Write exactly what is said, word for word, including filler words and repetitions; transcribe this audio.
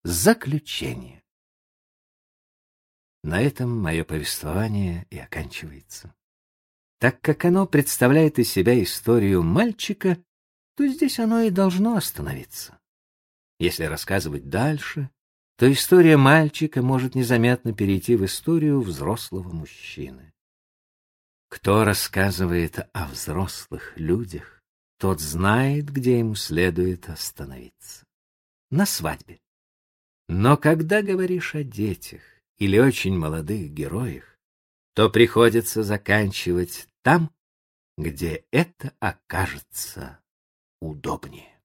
Заключение. На этом мое повествование и оканчивается. Так как оно представляет из себя историю мальчика, то здесь оно и должно остановиться. Если рассказывать дальше, то история мальчика может незаметно перейти в историю взрослого мужчины. Кто рассказывает о взрослых людях, тот знает, где ему следует остановиться. На свадьбе. Но когда говоришь о детях или очень молодых героях, то приходится заканчивать там, где это окажется удобнее.